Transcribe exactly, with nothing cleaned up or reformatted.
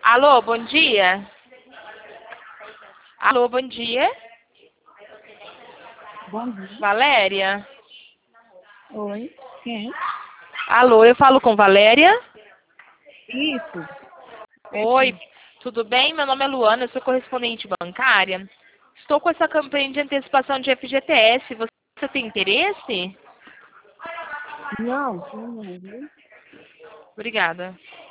Alô, bom dia. Alô, bom dia. Bom dia. Valéria? Oi. Quem? Alô, eu falo com Valéria? Isso. Oi, tudo bem? Meu nome é Luana, eu sou correspondente bancária. Estou com essa campanha de antecipação de F G T S. Você tem interesse? Não, não, viu? Obrigada.